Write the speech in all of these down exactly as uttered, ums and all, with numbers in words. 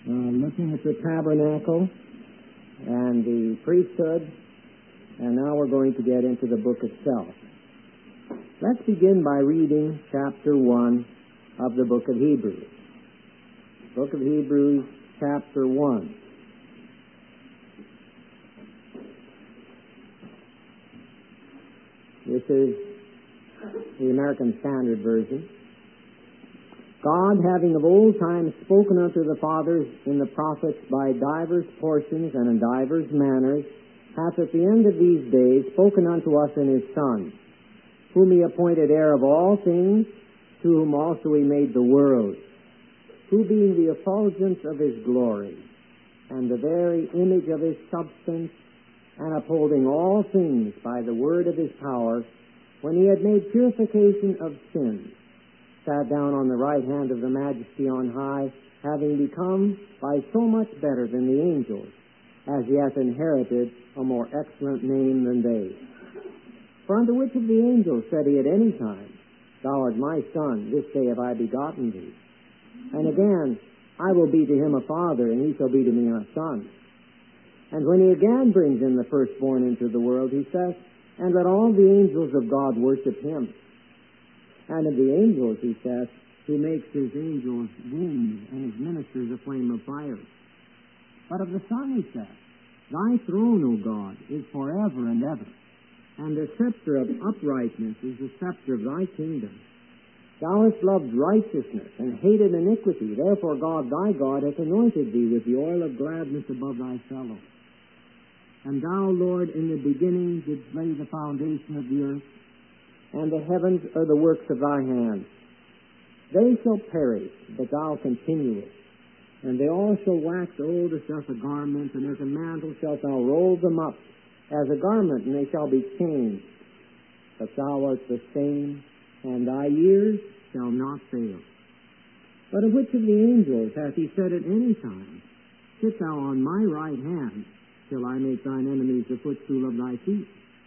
uh, looking at the tabernacle and the priesthood, and now we're going to get into the book itself. Let's begin by reading chapter one of the book of Hebrews. Book of Hebrews, chapter one. This is the American Standard Version. God, having of old time spoken unto the fathers in the prophets by divers portions and in divers manners, hath at the end of these days spoken unto us in his Son, whom he appointed heir of all things, to whom also he made the world, who being the effulgence of his glory, and the very image of his substance, and upholding all things by the word of his power, when he had made purification of sins, sat down on the right hand of the Majesty on high, having become by so much better than the angels, as he hath inherited a more excellent name than they. For unto which of the angels said he at any time, Thou art my Son, this day have I begotten thee? And again, I will be to him a father, and he shall be to me a son. And when he again brings in the firstborn into the world, he says, And let all the angels of God worship him. And of the angels, he says, He makes his angels winds and his ministers a flame of fire. But of the Son, he says, Thy throne, O God, is forever and ever, and the scepter of uprightness is the scepter of thy kingdom. Thou hast loved righteousness and hated iniquity. Therefore God, thy God, hath anointed thee with the oil of gladness above thy fellows. And thou, Lord, in the beginning didst lay the foundation of the earth, and the heavens are the works of thy hands. They shall perish, but thou continuest. And they all shall wax old as doth a garment, and as a mantle shalt thou roll them up as a garment, and they shall be changed. But thou art the same, and thy years shall not fail. But of which of the angels hath he said at any time, Sit thou on my right hand, till I make thine enemies the footstool of thy feet?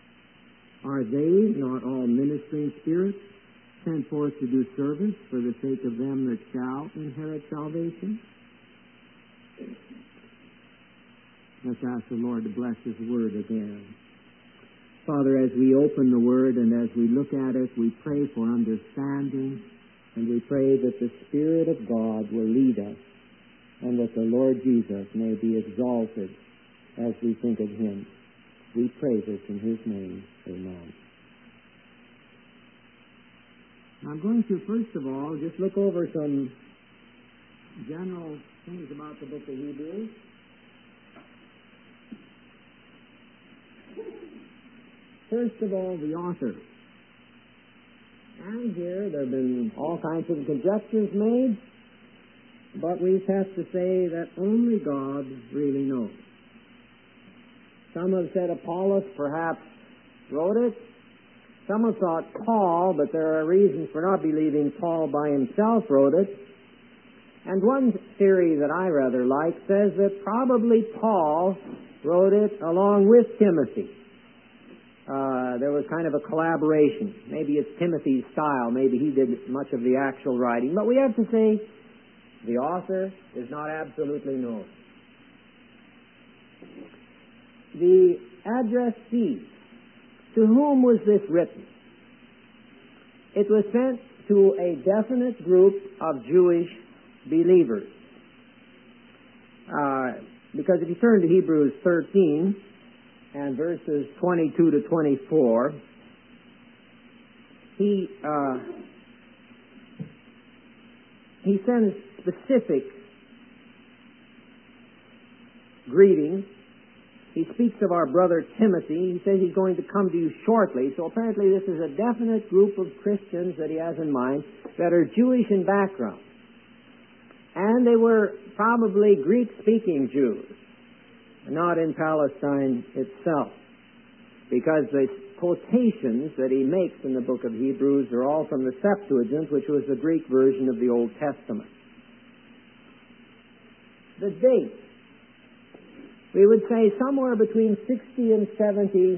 Are they not all ministering spirits, sent forth to do service for the sake of them that shall inherit salvation? Let's ask the Lord to bless his word again. Father, as we open the word and as we look at it, we pray for understanding, and we pray that the Spirit of God will lead us, and that the Lord Jesus may be exalted as we think of him. We pray this in his name. Amen. I'm going to, first of all, just look over some general things about the book of Hebrews. First of all, the author. And here there have been all kinds of conjectures made, but we have to say that only God really knows. Some have said Apollos perhaps wrote it. Some have thought Paul, but there are reasons for not believing Paul by himself wrote it. And one theory that I rather like says that probably Paul wrote it along with Timothy. Uh, there was kind of a collaboration. Maybe it's Timothy's style. Maybe he did much of the actual writing. But we have to say the author is not absolutely known. The addressee, to whom was this written? It was sent to a definite group of Jewish believers. Uh, because if you turn to Hebrews thirteen and verses twenty-two to twenty-four, he uh, he sends specific greetings. He speaks of our brother Timothy. He says he's going to come to you shortly. So apparently this is a definite group of Christians that he has in mind that are Jewish in background. And they were probably Greek-speaking Jews, not in Palestine itself, because the quotations that he makes in the book of Hebrews are all from the Septuagint, which was the Greek version of the Old Testament. The date, we would say somewhere between sixty and seventy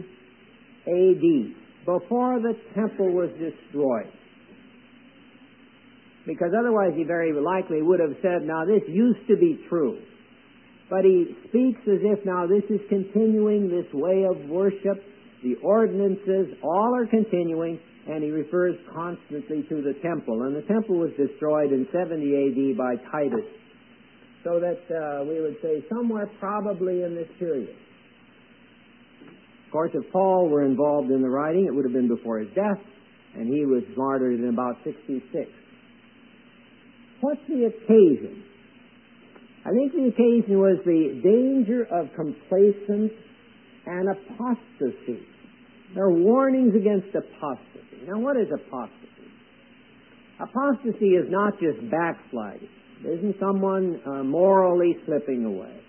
A D, before the temple was destroyed. because otherwise he very likely would have said, now this used to be true. But he speaks as if now this is continuing, this way of worship, the ordinances, all are continuing, and he refers constantly to the temple. And the temple was destroyed in seventy A D by Titus. So that uh, we would say somewhere probably in this period. Of course, if Paul were involved in the writing, it would have been before his death, and he was martyred in about sixty-six. What's the occasion? I think the occasion was the danger of complacence and apostasy. There are warnings against apostasy. Now, what is apostasy? Apostasy is not just backsliding. It isn't someone uh, morally slipping away.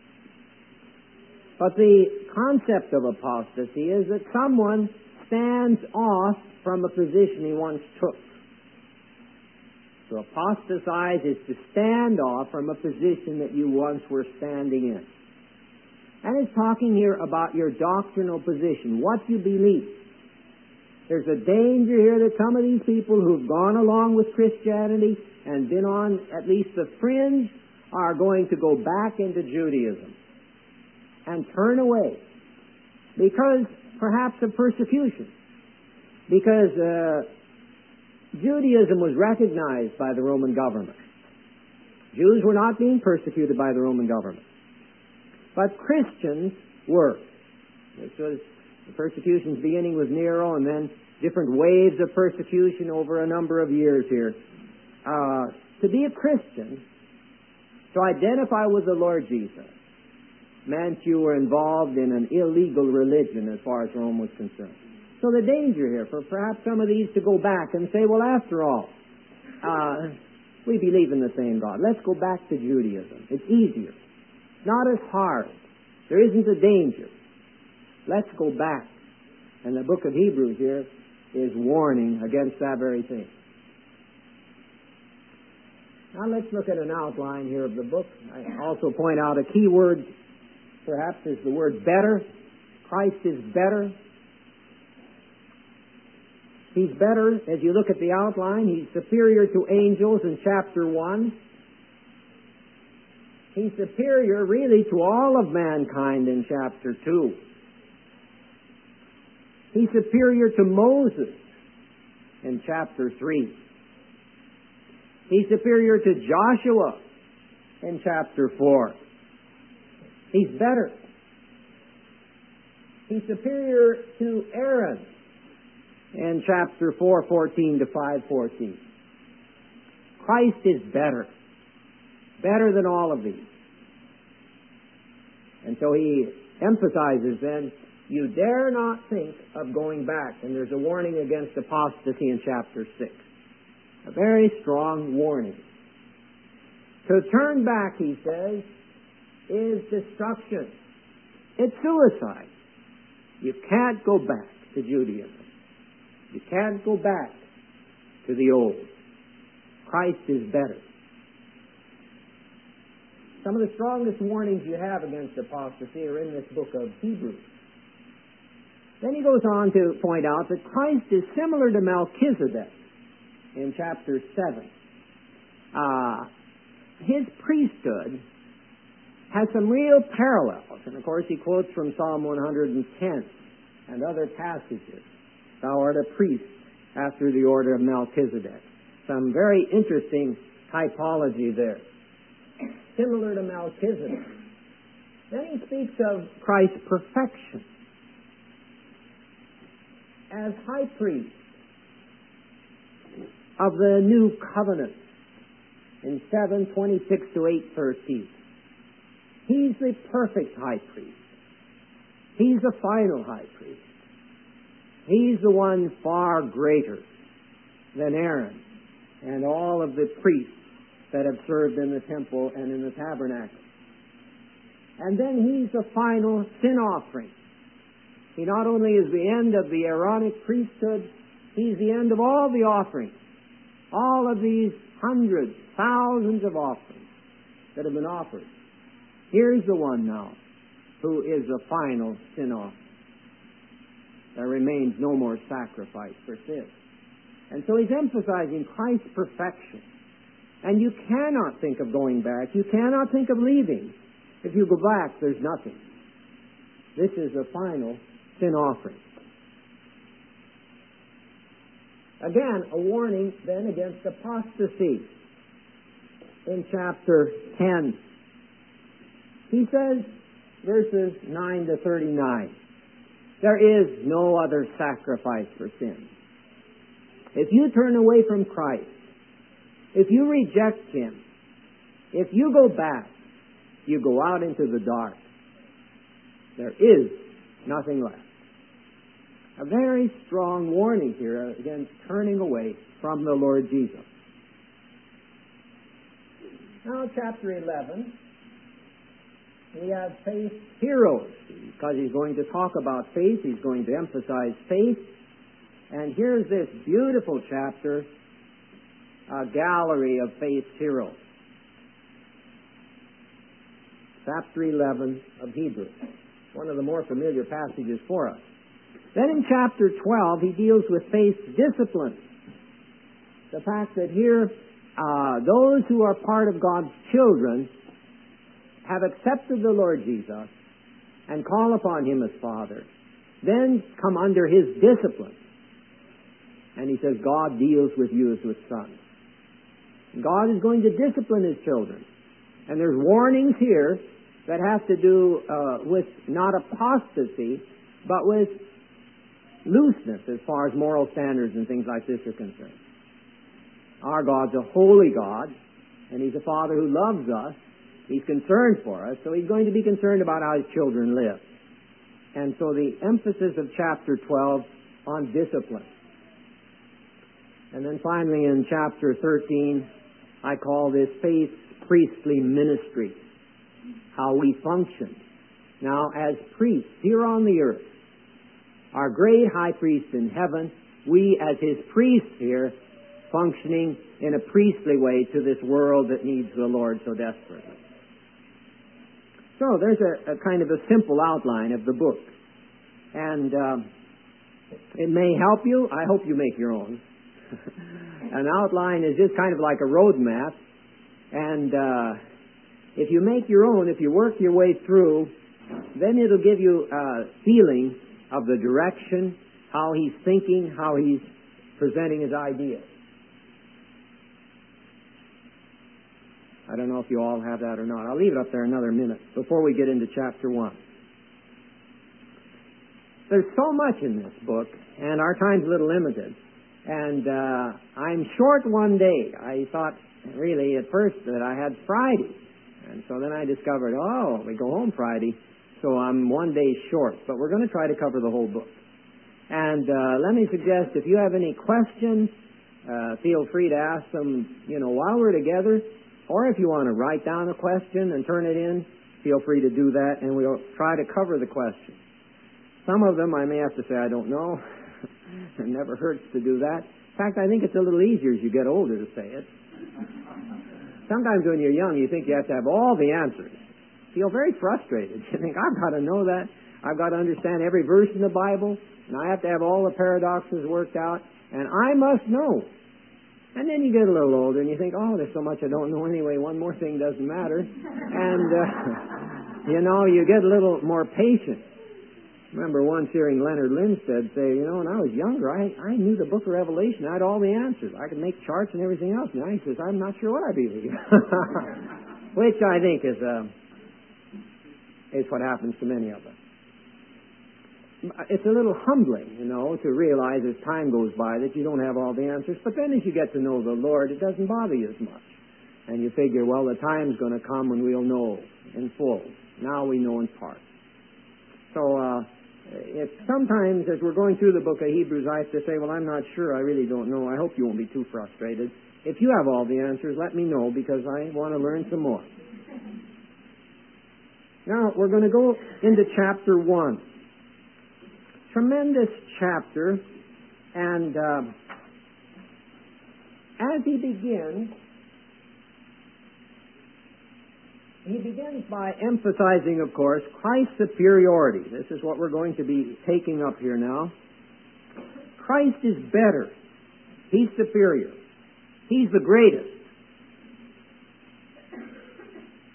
But the concept of apostasy is that someone stands off from a position he once took. To apostatize is to stand off from a position that you once were standing in. And it's talking here about your doctrinal position, what you believe. There's a danger here that some of these people who've gone along with Christianity and been on at least the fringe are going to go back into Judaism and turn away because perhaps of persecution. Because uh, Judaism was recognized by the Roman government. Jews were not being persecuted by the Roman government. But Christians were. This was the persecutions beginning with Nero and then different waves of persecution over a number of years here. Uh, to be a Christian, to identify with the Lord Jesus, meant you were involved in an illegal religion as far as Rome was concerned. So the danger here for perhaps some of these to go back and say, well, after all, uh, we believe in the same God. Let's go back to Judaism. It's easier. Not as hard. There isn't a danger. Let's go back. And the book of Hebrews here is warning against that very thing. Now let's look at an outline here of the book. I also point out a key word, perhaps, is the word better. Christ is better. He's better, as you look at the outline, he's superior to angels in chapter one. He's superior really to all of mankind in chapter two. He's superior to Moses in chapter three. He's superior to Joshua in chapter four. He's better. He's superior to Aaron in chapter four fourteen to five fourteen. Christ is better. Better than all of these. And so he emphasizes then, you dare not think of going back. And there's a warning against apostasy in chapter six. A very strong warning. To turn back, he says, is destruction. It's suicide. You can't go back to Judaism. You can't go back to the old. Christ is better. Some of the strongest warnings you have against apostasy are in this book of Hebrews. Then he goes on to point out that Christ is similar to Melchizedek in chapter seven. Uh, his priesthood has some real parallels. And of course he quotes from Psalm one hundred ten and other passages. Thou art a priest after the order of Melchizedek. Some very interesting typology there. Similar to Melchizedek. Then he speaks of Christ's perfection as high priest of the new covenant in seven twenty-six to eight thirteen. He's the perfect high priest. He's the final high priest. He's the one far greater than Aaron and all of the priests that have served in the temple and in the tabernacle. And then he's the final sin offering. He not only is the end of the Aaronic priesthood, he's the end of all the offerings. All of these hundreds, thousands of offerings that have been offered. Here's the one now who is the final sin offering. There remains no more sacrifice for sin. And so he's emphasizing Christ's perfection. And you cannot think of going back. You cannot think of leaving. If you go back, there's nothing. This is the final sin offering. Again, a warning then against apostasy. In chapter ten, he says, verses nine to thirty-nine, there is no other sacrifice for sin. If you turn away from Christ, if you reject Him, if you go back, you go out into the dark. There is nothing left. A very strong warning here against turning away from the Lord Jesus. Now, chapter eleven, we have faith heroes. Because he's going to talk about faith, he's going to emphasize faith. And here's this beautiful chapter, a gallery of faith heroes. Chapter eleven of Hebrews, one of the more familiar passages for us. Then in chapter twelve, he deals with faith's discipline. The fact that here, uh, those who are part of God's children have accepted the Lord Jesus and call upon Him as Father, then come under His discipline. And he says God deals with you as with sons. God is going to discipline His children. And there's warnings here that have to do uh, with not apostasy, but with looseness as far as moral standards and things like this are concerned. Our God's a holy God, and He's a Father who loves us. He's concerned for us, so He's going to be concerned about how His children live. And so the emphasis of chapter twelve on discipline. And then finally in chapter thirteen, I call this faith's priestly ministry. How we function now as priests here on the earth. Our great high priest in heaven, we as His priests here, functioning in a priestly way to this world that needs the Lord so desperately. So there's a, a kind of a simple outline of the book. And um, it may help you. I hope you make your own. An outline is just kind of like a road map. And uh, if you make your own, if you work your way through, then it'll give you a feeling of the direction, how he's thinking, how he's presenting his ideas. I don't know if you all have that or not. I'll leave it up there another minute before we get into chapter one. There's so much in this book, and our time's a little limited. And uh, I'm short one day. I thought, really, at first that I had Friday. And so then I discovered, oh, we go home Friday, so I'm one day short. But we're going to try to cover the whole book. And uh, let me suggest, if you have any questions, uh, feel free to ask them, you know, while we're together. Or if you want to write down a question and turn it in, feel free to do that, and we'll try to cover the question. Some of them I may have to say I don't know. It never hurts to do that. In fact, I think it's a little easier as you get older to say it. Sometimes when you're young, you think you have to have all the answers. You feel very frustrated. You think, I've got to know that. I've got to understand every verse in the Bible, and I have to have all the paradoxes worked out, and I must know. And then you get a little older and you think, oh, there's so much I don't know anyway. One more thing doesn't matter. And, uh, you know, you get a little more patient. I remember once hearing Leonard Linstead say, you know, when I was younger, I, I knew the book of Revelation. I had all the answers. I could make charts and everything else. Now he says, I'm not sure what I believe. Which I think is, uh, is what happens to many of us. It's a little humbling, you know, to realize as time goes by that you don't have all the answers. But then as you get to know the Lord, it doesn't bother you as much. And you figure, well, the time's going to come when we'll know in full. Now we know in part. So uh, if sometimes as we're going through the book of Hebrews, I have to say, well, I'm not sure. I really don't know. I hope you won't be too frustrated. If you have all the answers, let me know because I want to learn some more. Now, we're going to go into chapter one. Tremendous chapter, and uh, as he begins, he begins by emphasizing, of course, Christ's superiority. This is what we're going to be taking up here now. Christ is better. He's superior. He's the greatest.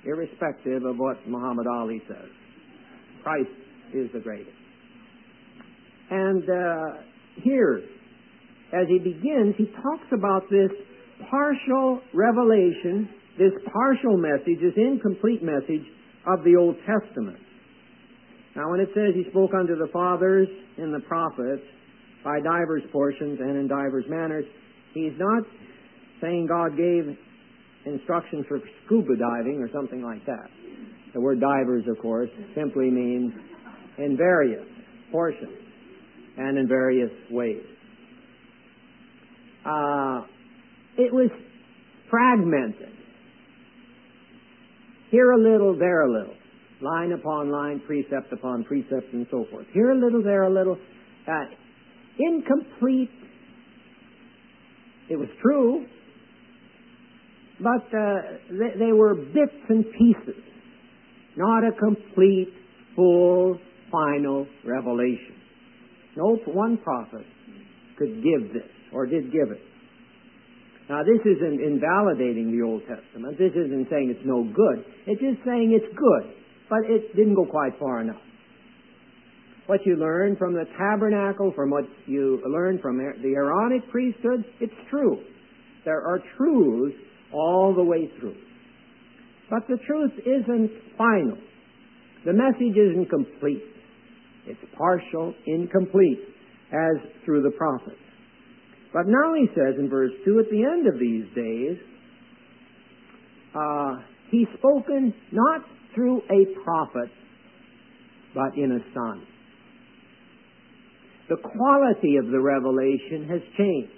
irrespective of what Muhammad Ali says. Christ is the greatest. And uh, here, as he begins, he talks about this partial revelation, this partial message, this incomplete message of the Old Testament. Now, when it says he spoke unto the fathers and the prophets by divers portions and in divers manners, he's not saying God gave instructions for scuba diving or something like that. The word divers, of course, simply means in various portions and in various ways. Uh, it was fragmented. Here a little, there a little. Line upon line, precept upon precept, and so forth. Here a little, there a little. Uh, incomplete. It was true, but uh, they, they were bits and pieces, not a complete, full, final revelation. No one prophet could give this, or did give it. Now, this isn't invalidating the Old Testament. This isn't saying it's no good. It's just saying it's good, but it didn't go quite far enough. What you learn from the tabernacle, from what you learn from the Aaronic priesthood, it's true. There are truths all the way through. But the truth isn't final. The message isn't complete. It's partial, incomplete, as through the prophets. But now he says in verse two, at the end of these days, uh, he's spoken not through a prophet, but in a son. The quality of the revelation has changed.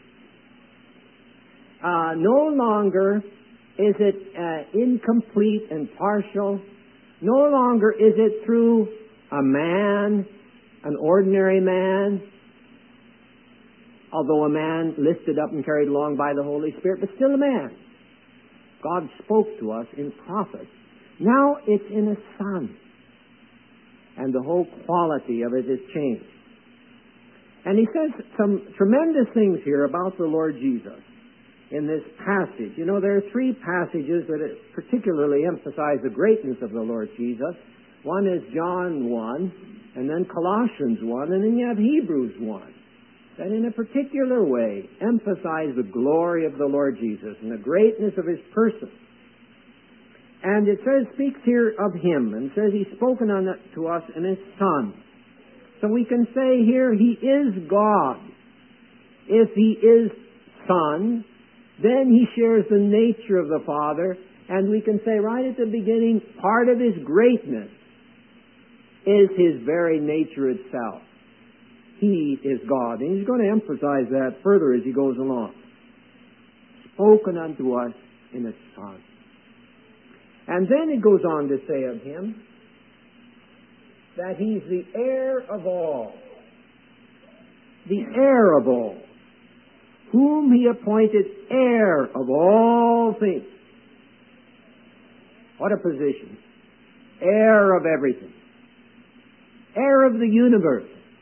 Uh, no longer is it uh, incomplete and partial. No longer is it through a man, an ordinary man, although a man lifted up and carried along by the Holy Spirit, but still a man. God spoke to us in prophets. Now it's in a son. And the whole quality of it has changed. And he says some tremendous things here about the Lord Jesus in this passage. You know, there are three passages that particularly emphasize the greatness of the Lord Jesus. One is John one, and then Colossians one, and then you have Hebrews one. That in a particular way emphasize the glory of the Lord Jesus and the greatness of His person. And it says, speaks here of Him, and says He's spoken unto us in His Son. So we can say here, He is God. If He is Son, then He shares the nature of the Father, and we can say right at the beginning, part of His greatness is His very nature itself. He is God. And he's going to emphasize that further as he goes along. Spoken unto us in a Son. And then it goes on to say of Him that He's the heir of all. The heir of all. Whom He appointed heir of all things. What a position. Heir of everything. Heir of the universe.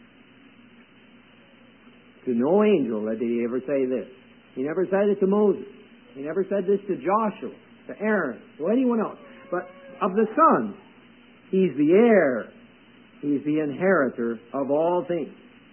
To no angel did He ever say this. He never said it to Moses. He never said this to Joshua, to Aaron, to anyone else. But of the Son, He's the heir. He's the inheritor of all things.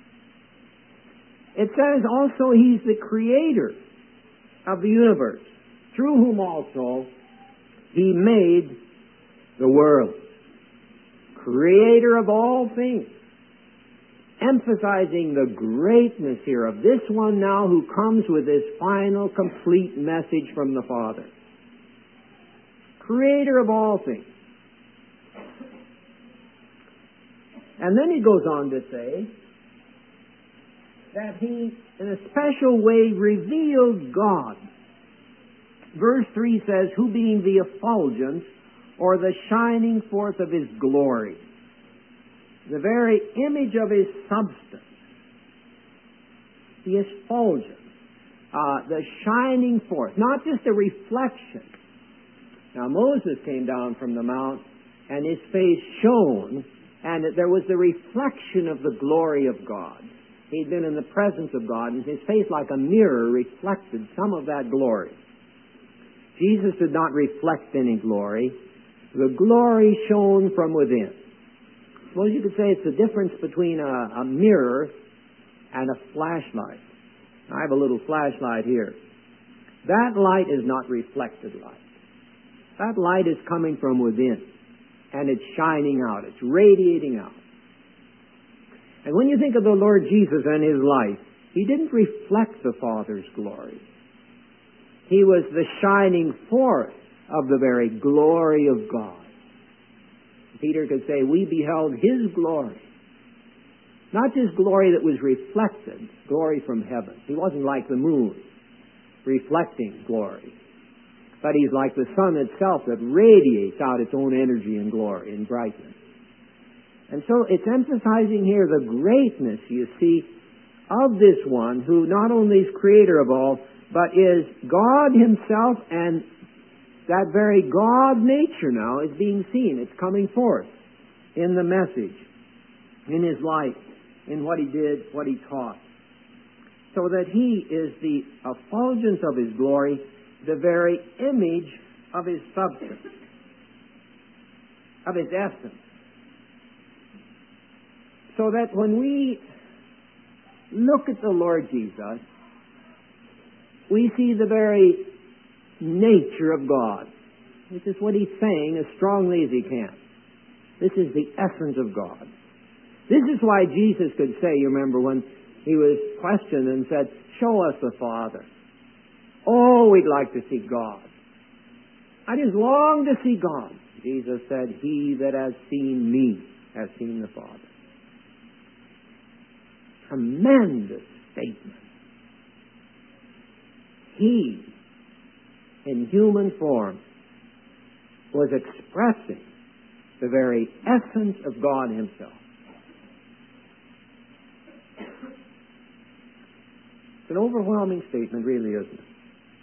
It says also He's the creator of the universe, through whom also He made the world. Creator of all things. Emphasizing the greatness here of this one now who comes with this final, complete message from the Father. Creator of all things. And then he goes on to say that He, in a special way, revealed God. Verse three says, who being the effulgence, or the shining forth of His glory, the very image of His substance, the effulgence, uh, the shining forth, not just a reflection. Now Moses came down from the mount, and his face shone, and there was the reflection of the glory of God. He'd been in the presence of God, and his face, like a mirror, reflected some of that glory. Jesus did not reflect any glory. The glory shone from within. Well, you could say it's the difference between a, a mirror and a flashlight. I have a little flashlight here. That light is not reflected light. That light is coming from within, and it's shining out. It's radiating out. And when you think of the Lord Jesus and His life, He didn't reflect the Father's glory. He was the shining forth of the very glory of God. Peter could say, we beheld His glory. Not just glory that was reflected, glory from heaven. He wasn't like the moon, reflecting glory. But He's like the sun itself that radiates out its own energy and glory and brightness. And so it's emphasizing here the greatness, you see, of this one who not only is creator of all, but is God Himself, and that very God nature now is being seen. It's coming forth in the message, in His life, in what He did, what He taught. So that He is the effulgence of His glory, the very image of His substance, of His essence. So that when we look at the Lord Jesus, we see the very nature of God. This is what He's saying as strongly as He can. This is the essence of God. This is why Jesus could say, you remember when He was questioned and said, show us the Father. Oh, we'd like to see God. I just long to see God. Jesus said, he that has seen me has seen the Father. Tremendous statement. He, in human form, was expressing the very essence of God Himself. It's an overwhelming statement, really, isn't it?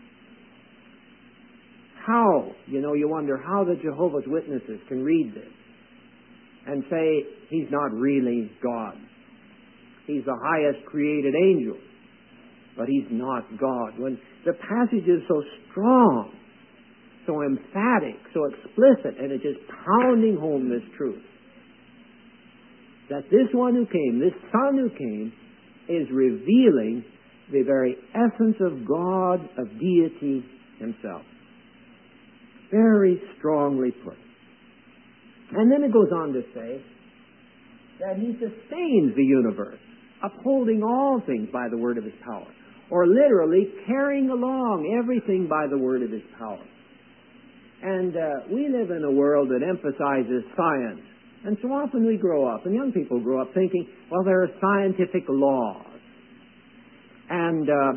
How, you know, you wonder how the Jehovah's Witnesses can read this and say He's not really God. He's the highest created angel, but He's not God. When the passage is so strong, so emphatic, so explicit, and it's just pounding home this truth, that this one who came, this Son who came, is revealing the very essence of God, of deity Himself. Very strongly put. And then it goes on to say that He sustains the universe, upholding all things by the word of His power, or literally carrying along everything by the word of His power. And uh, we live in a world that emphasizes science. And so often we grow up, and young people grow up thinking, well, there are scientific laws. And uh,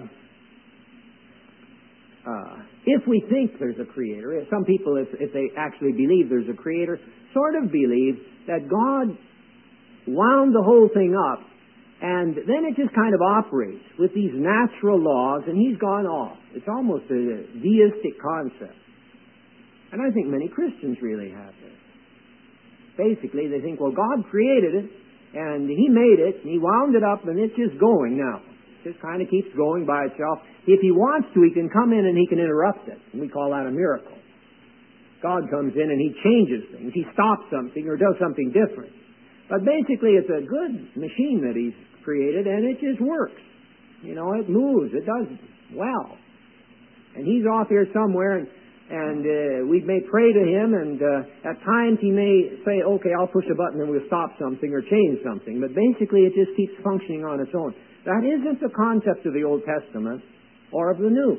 uh, if we think there's a creator, if some people, if, if they actually believe there's a creator, sort of believe that God wound the whole thing up, and then it just kind of operates with these natural laws, and He's gone off. It's almost a deistic concept. And I think many Christians really have this. Basically, they think, well, God created it, and He made it, and He wound it up, and it's just going now. It just kind of keeps going by itself. If He wants to, He can come in and He can interrupt it, and we call that a miracle. God comes in and He changes things. He stops something or does something different. But basically, it's a good machine that He's created, and it just works. You know, it moves. It does well. And He's off here somewhere, and And uh, we may pray to Him, and uh, at times He may say, okay, I'll push a button and we'll stop something or change something. But basically it just keeps functioning on its own. That isn't the concept of the Old Testament or of the New.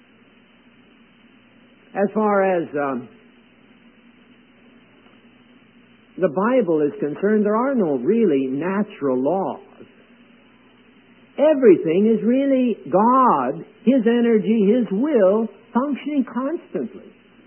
As far as um, the Bible is concerned, there are no really natural laws. Everything is really God, His energy, His will, functioning constantly.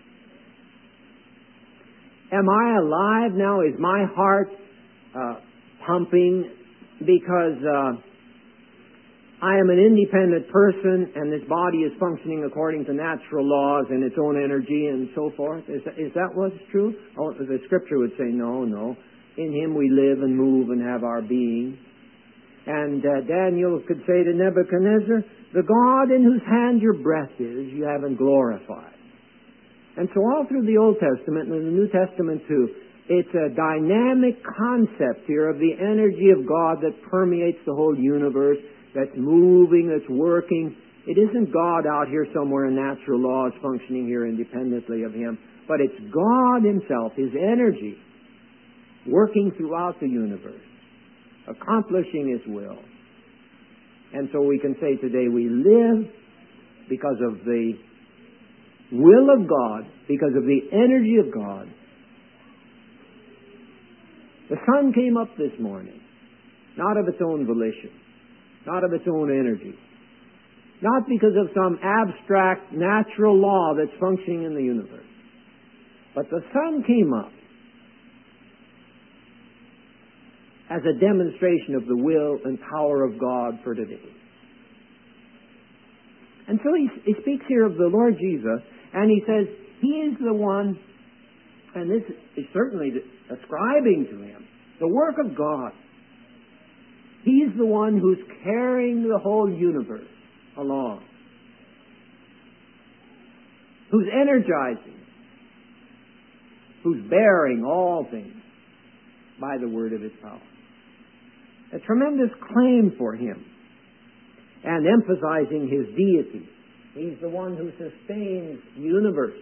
Am I alive now? Is my heart uh, pumping because uh, I am an independent person and this body is functioning according to natural laws and its own energy and so forth? Is that, is that what's true? Oh, the Scripture would say, no, no. In Him we live and move and have our being. And uh, Daniel could say to Nebuchadnezzar, the God in whose hand your breath is, you haven't glorified. And so all through the Old Testament and the New Testament too, it's a dynamic concept here of the energy of God that permeates the whole universe, that's moving, that's working. It isn't God out here somewhere in natural laws functioning here independently of Him, but it's God Himself, His energy, working throughout the universe, accomplishing His will. And so we can say today we live because of the will of God, because of the energy of God. The sun came up this morning, not of its own volition, not of its own energy, not because of some abstract natural law that's functioning in the universe. But the sun came up as a demonstration of the will and power of God for today. And so he, he speaks here of the Lord Jesus, and he says, He is the one, and this is certainly ascribing to Him the work of God. He's the one who's carrying the whole universe along, who's energizing, who's bearing all things by the word of His power. A tremendous claim for Him, and emphasizing His deity. He's the one who sustains the universe.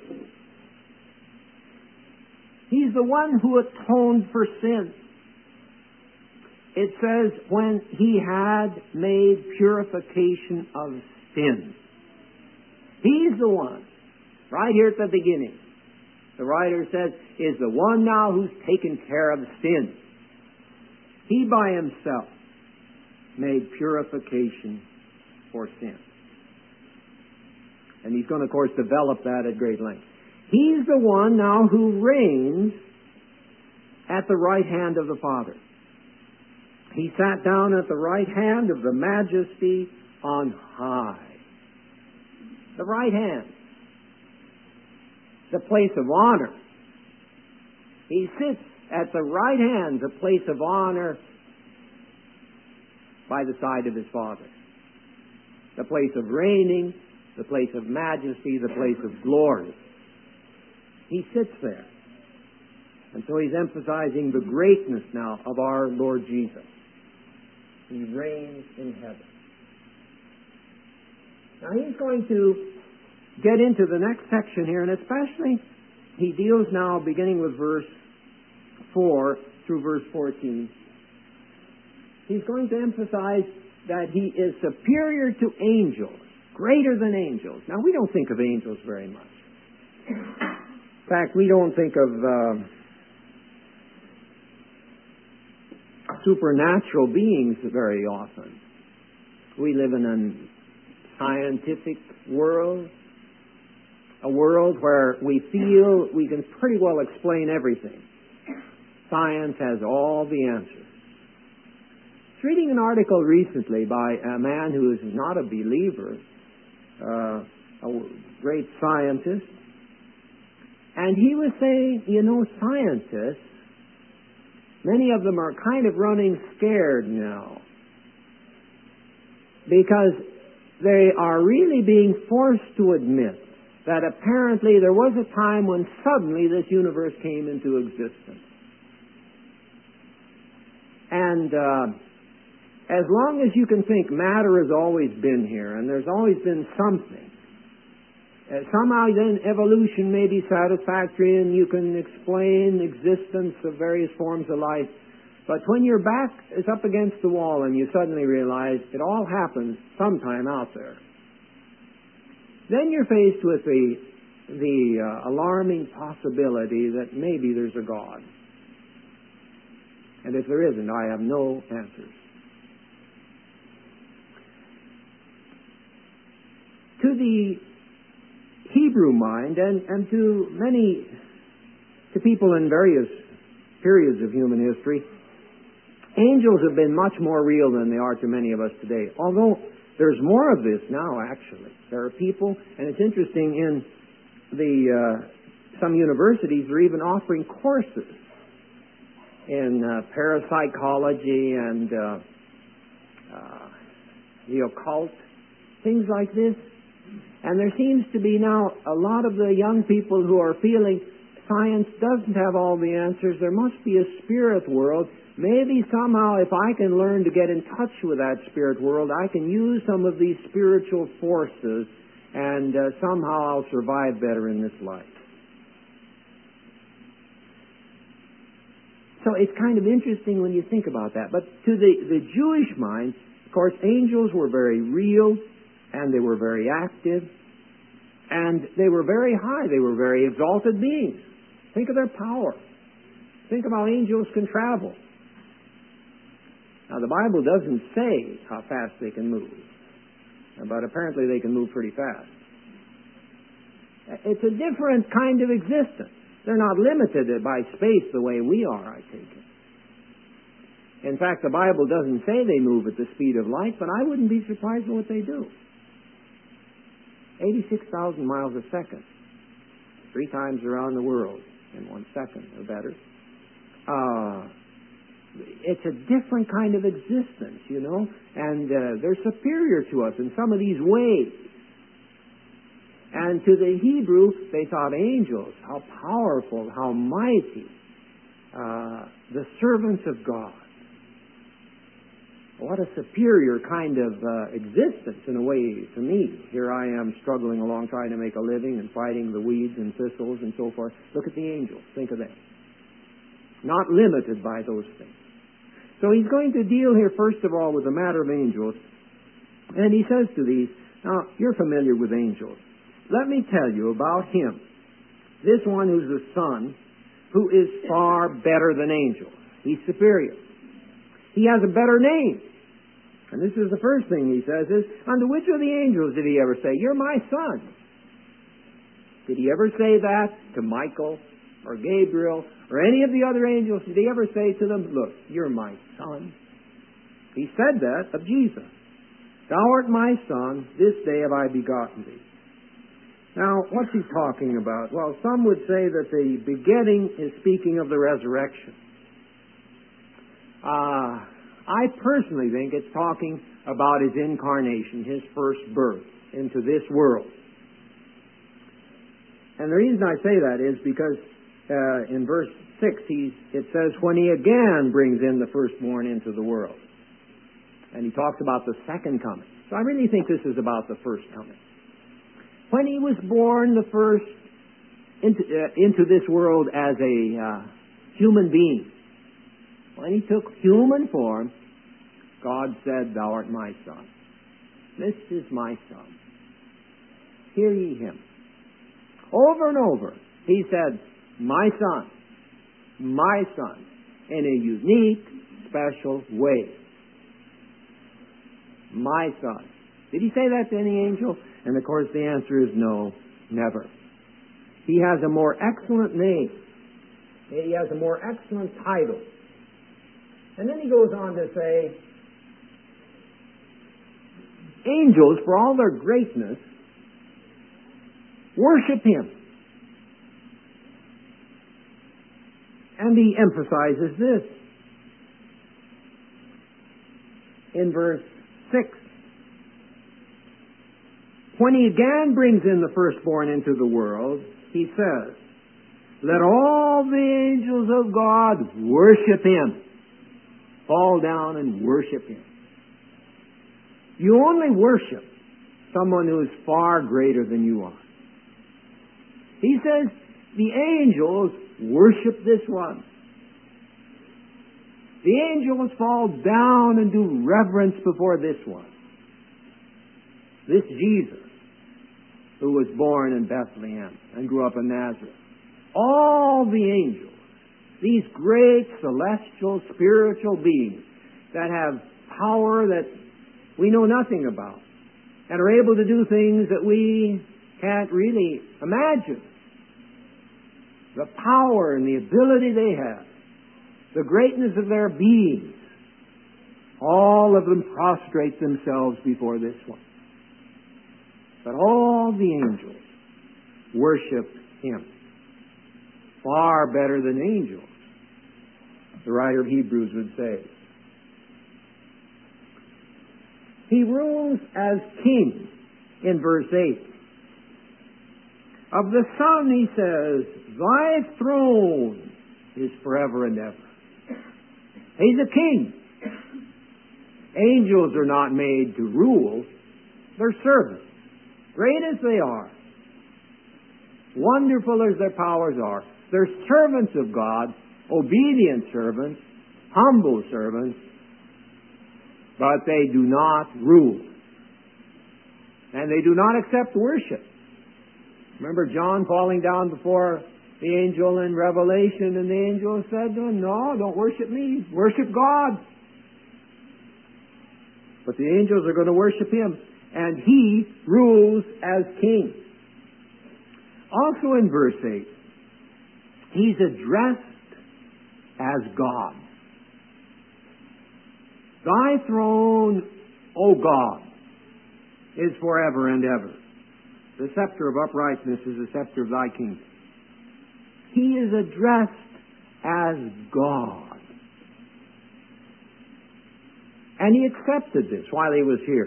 He's the one who atoned for sin. It says, when He had made purification of sin. He's the one, right here at the beginning, the writer says, is the one now who's taken care of sin. He by Himself made purification for sin. And He's going to, of course, develop that at great length. He's the one now who reigns at the right hand of the Father. He sat down at the right hand of the Majesty on high. The right hand. The place of honor. He sits at the right hand, the place of honor, by the side of His Father. The place of reigning, the place of majesty, the place of glory. He sits there. And so He's emphasizing the greatness now of our Lord Jesus. He reigns in heaven. Now He's going to get into the next section here, and especially He deals now beginning with verse four through verse fourteen. He's going to emphasize that He is superior to angels, greater than angels. Now, we don't think of angels very much. In fact, we don't think of uh, supernatural beings very often. We live in a scientific world, a world where we feel we can pretty well explain everything. Science has all the answers. I was reading an article recently by a man who is not a believer, uh, a great scientist, and he was saying, you know, scientists, many of them are kind of running scared now because they are really being forced to admit that apparently there was a time when suddenly this universe came into existence. And uh, as long as you can think matter has always been here and there's always been something, uh, somehow then evolution may be satisfactory and you can explain existence of various forms of life. But when your back is up against the wall and you suddenly realize it all happens sometime out there, then you're faced with the, the uh, alarming possibility that maybe there's a God. And if there isn't, I have no answers. To the Hebrew mind, and, and to many, to people in various periods of human history, angels have been much more real than they are to many of us today. Although there's more of this now, actually. There are people, and it's interesting, in the uh, some universities are even offering courses in uh, parapsychology and uh, uh, the occult, things like this. And there seems to be now a lot of the young people who are feeling science doesn't have all the answers. There must be a spirit world. Maybe somehow if I can learn to get in touch with that spirit world, I can use some of these spiritual forces and uh, somehow I'll survive better in this life. So it's kind of interesting when you think about that. But to the, the Jewish mind, of course, angels were very real, and they were very active, and they were very high. They were very exalted beings. Think of their power. Think of how angels can travel. Now, the Bible doesn't say how fast they can move, but apparently they can move pretty fast. It's a different kind of existence. They're not limited by space the way we are, I take it. In fact, the Bible doesn't say they move at the speed of light, but I wouldn't be surprised at what they do. eighty-six thousand miles a second. Three times around the world in one second or better. Uh, it's a different kind of existence, you know, and uh, they're superior to us in some of these ways. And to the Hebrew, they thought angels, how powerful, how mighty, uh, the servants of God. What a superior kind of uh, existence in a way to me. Here I am struggling along trying to make a living and fighting the weeds and thistles and so forth. Look at the angels. Think of them. Not limited by those things. So he's going to deal here first of all with the matter of angels. And he says to these, now you're familiar with angels. Let me tell you about him. This one who's the Son, who is far better than angels. He's superior. He has a better name. And this is the first thing he says is, unto which of the angels did he ever say, you're my son? Did he ever say that to Michael or Gabriel or any of the other angels? Did he ever say to them, look, you're my son? He said that of Jesus. Thou art my son, this day have I begotten thee. Now, what's he talking about? Well, some would say that the begetting is speaking of the resurrection. Uh, I personally think it's talking about his incarnation, his first birth into this world. And the reason I say that is because uh, in verse six, he's, it says, when he again brings in the firstborn into the world. And he talks about the second coming. So I really think this is about the first coming. When he was born the first into, uh, into this world as a uh, human being, when he took human form, God said, thou art my son. This is my son. Hear ye him. Over and over, he said, my son, my son, in a unique, special way. My son. Did he say that to any angel? And of course the answer is no, never. He has a more excellent name. He has a more excellent title. And then he goes on to say, angels, for all their greatness, worship him. And he emphasizes this in verse six. When he again brings in the firstborn into the world, he says, let all the angels of God worship him. Fall down and worship him. You only worship someone who is far greater than you are. He says, the angels worship this one. The angels fall down and do reverence before this one. This Jesus, who was born in Bethlehem and grew up in Nazareth. All the angels, these great celestial spiritual beings that have power that we know nothing about and are able to do things that we can't really imagine. The power and the ability they have, the greatness of their beings, all of them prostrate themselves before this one. But all the angels worship him. Far better than angels, the writer of Hebrews would say. He rules as king in verse eight. Of the Son, he says, thy throne is forever and ever. He's a king. Angels are not made to rule. They're servants. Great as they are, wonderful as their powers are, they're servants of God, obedient servants, humble servants, but they do not rule. And they do not accept worship. Remember John falling down before the angel in Revelation, and the angel said, no, don't worship me, worship God. But the angels are going to worship him, and he rules as king. Also in verse eight, he's addressed as God. Thy throne, O God, is forever and ever. The scepter of uprightness is the scepter of thy kingdom. He is addressed as God. And he accepted this while he was here.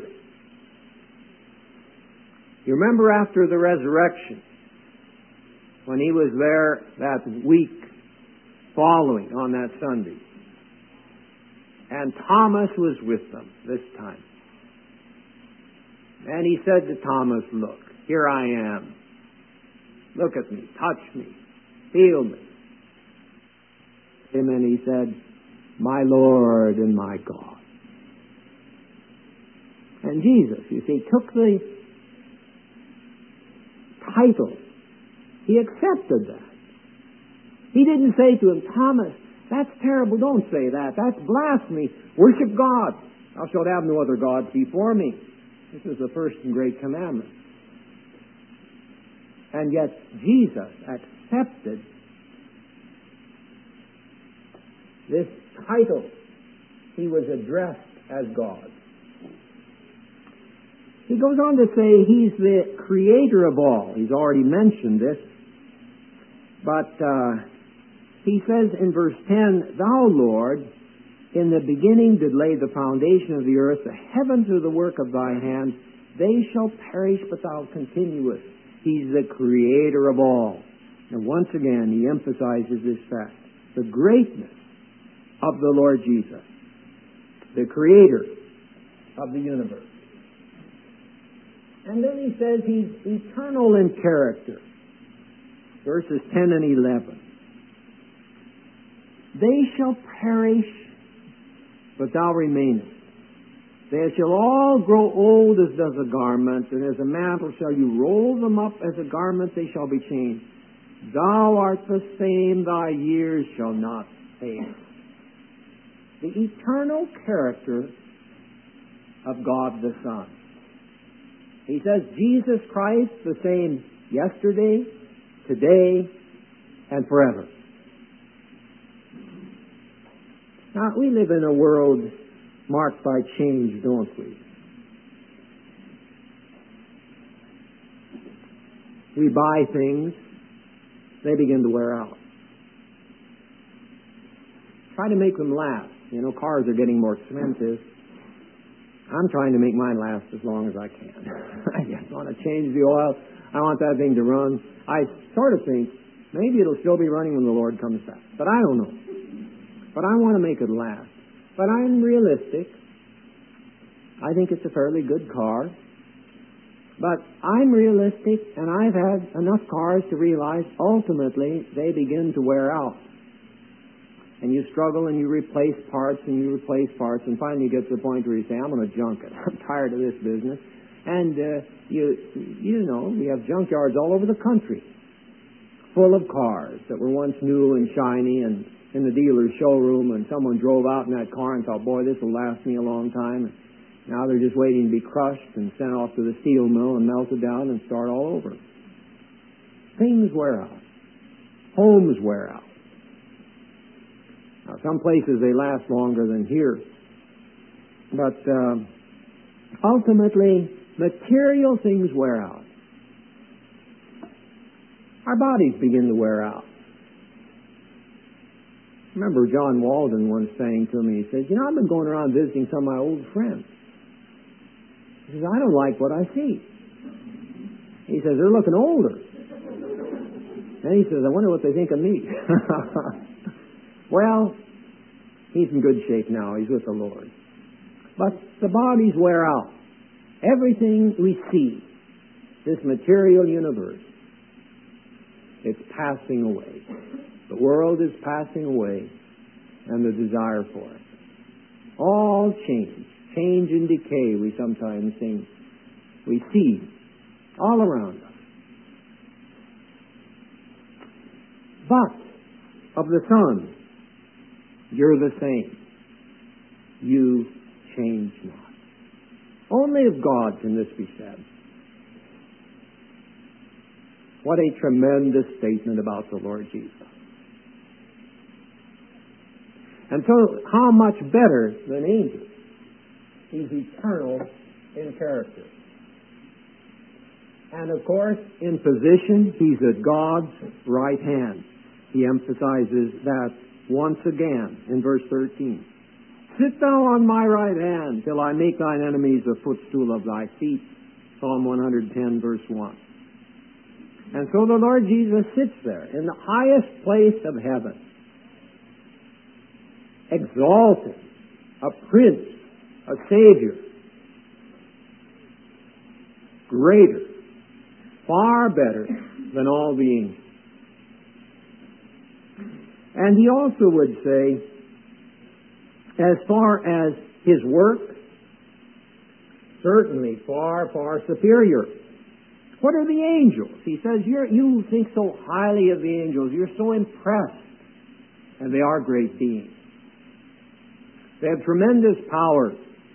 You remember after the resurrection, when he was there that week following on that Sunday, and Thomas was with them this time. And he said to Thomas, look, here I am. Look at me, touch me, feel me. And then he said, my Lord and my God. And Jesus, you see, took the title. He accepted that. He didn't say to him, Thomas, that's terrible, don't say that. That's blasphemy. Worship God. Thou shalt have no other gods before me. This is the first and great commandment. And yet Jesus accepted this title. He was addressed as God. He goes on to say he's the creator of all. He's already mentioned this. But uh, he says in verse ten, Thou, Lord, in the beginning did lay the foundation of the earth. The heavens are the work of thy hand. They shall perish, but thou continuest. He's the creator of all. And once again, he emphasizes this fact. The greatness of the Lord Jesus. The creator of the universe. And then he says he's eternal in character. Verses ten and eleven. They shall perish, but thou remainest. They shall all grow old as does a garment, and as a mantle shall you roll them up as a garment, they shall be changed. Thou art the same, thy years shall not fail. The eternal character of God the Son. He says Jesus Christ the same yesterday, today, and forever. Now, we live in a world marked by change, don't we? We buy things, they begin to wear out. Try to make them last. You know, cars are getting more expensive. I'm trying to make mine last as long as I can. I just want to change the oil. I want that thing to run. I sort of think maybe it'll still be running when the Lord comes back. But I don't know. But I want to make it last. But I'm realistic. I think it's a fairly good car. But I'm realistic, and I've had enough cars to realize ultimately they begin to wear out. And you struggle and you replace parts and you replace parts, and finally you get to the point where you say, I'm going to junk it. I'm tired of this business. And uh, you you know, we have junkyards all over the country full of cars that were once new and shiny and in the dealer's showroom, and someone drove out in that car and thought, boy, this will last me a long time. And now they're just waiting to be crushed and sent off to the steel mill and melted down and start all over. Things wear out. Homes wear out. Now, some places they last longer than here. But uh, ultimately, material things wear out. Our bodies begin to wear out. I remember John Walden once saying to me, he says, you know, I've been going around visiting some of my old friends. He says, I don't like what I see. He says, they're looking older. And he says, I wonder what they think of me. Well, he's in good shape now. He's with the Lord. But the bodies wear out. Everything we see, this material universe, it's passing away. The world is passing away, and the desire for it. All change. Change and decay, we sometimes sing. We see all around us. But of the Son, you're the same. You change not. Only of God can this be said. What a tremendous statement about the Lord Jesus. And so, how much better than angels? He's eternal in character. And of course, in position, he's at God's right hand. He emphasizes that once again in verse thirteen. Sit thou on my right hand till I make thine enemies a footstool of thy feet. Psalm one ten, verse one. And so the Lord Jesus sits there in the highest place of heaven, exalted, a prince, a savior, greater, far better than all the angels. And he also would say, as far as his work, certainly far, far superior. What are the angels? He says, You're, you think so highly of the angels. You're so impressed. And they are great beings. They have tremendous power.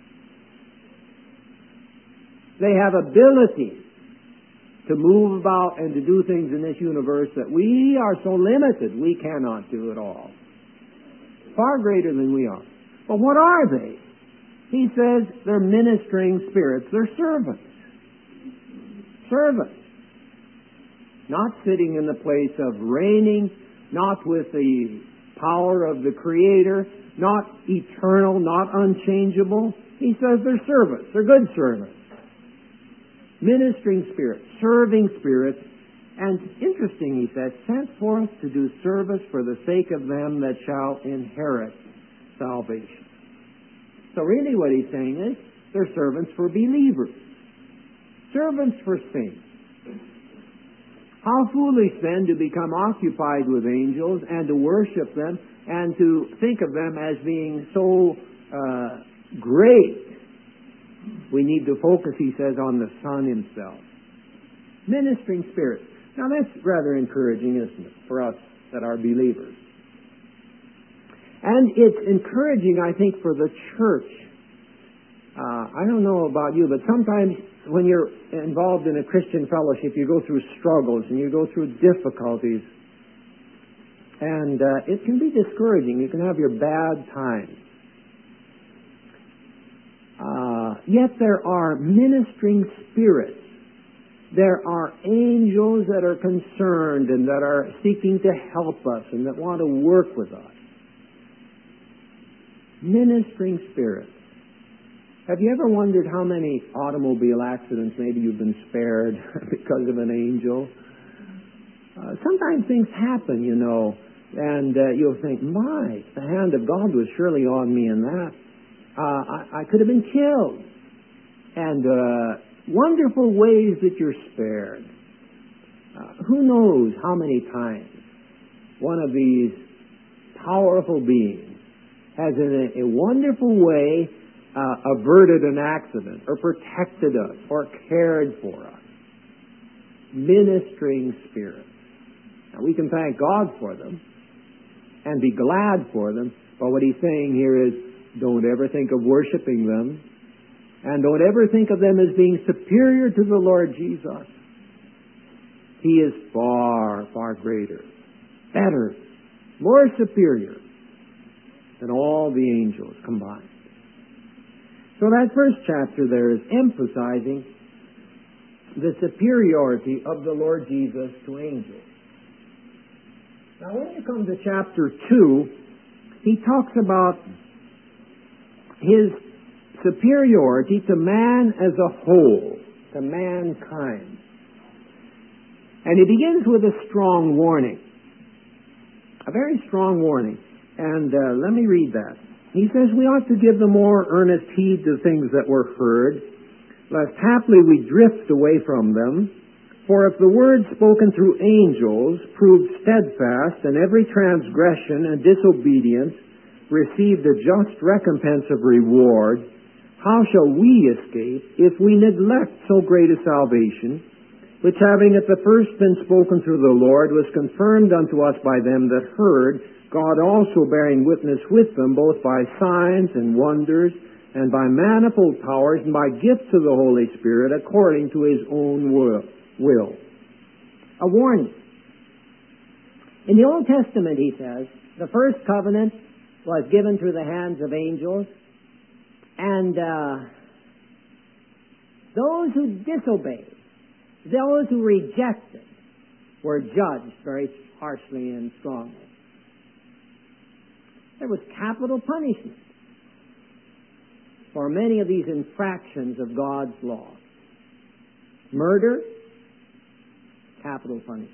They have ability to move about and to do things in this universe that we are so limited we cannot do at all. Far greater than we are. But what are they? He says they're ministering spirits. They're servants. Servants. Not sitting in the place of reigning, not with the power of the Creator, not eternal, not unchangeable. He says they're servants. They're good servants. Ministering spirits, serving spirits, and interesting, he says, sent forth to do service for the sake of them that shall inherit salvation. So really what he's saying is, they're servants for believers. Servants for saints. How foolish then to become occupied with angels and to worship them and to think of them as being so uh, great. We need to focus, he says, on the Son himself. Ministering spirits. Now that's rather encouraging, isn't it, for us that are believers. And it's encouraging, I think, for the church. Uh, I don't know about you, but sometimes when you're involved in a Christian fellowship, you go through struggles and you go through difficulties. And uh, it can be discouraging. You can have your bad times. Uh, yet there are ministering spirits. There are angels that are concerned and that are seeking to help us and that want to work with us. Ministering spirits. Have you ever wondered how many automobile accidents maybe you've been spared because of an angel? Uh, sometimes things happen, you know, and uh, you'll think, my, the hand of God was surely on me in that. Uh, I, I could have been killed. And uh, wonderful ways that you're spared. Uh, who knows how many times one of these powerful beings has in a, a wonderful way uh, averted an accident or protected us or cared for us. Ministering spirits. Now we can thank God for them and be glad for them, but what he's saying here is don't ever think of worshiping them, and don't ever think of them as being superior to the Lord Jesus. He is far, far greater, better, more superior than all the angels combined. So that first chapter there is emphasizing the superiority of the Lord Jesus to angels. Now when you come to chapter two, he talks about his superiority to man as a whole, to mankind. And he begins with a strong warning. A very strong warning. And uh, let me read that. He says, we ought to give the more earnest heed to things that were heard, lest haply we drift away from them. For if the word spoken through angels proved steadfast, and every transgression and disobedience received a just recompense of reward, how shall we escape if we neglect so great a salvation, which having at the first been spoken through the Lord, was confirmed unto us by them that heard, God also bearing witness with them, both by signs and wonders, and by manifold powers, and by gifts of the Holy Spirit, according to his own will. A warning. In the Old Testament, he says, the first covenant was given through the hands of angels, and uh, those who disobeyed, those who rejected, were judged very harshly and strongly. There was capital punishment for many of these infractions of God's law. Murder, capital punishment.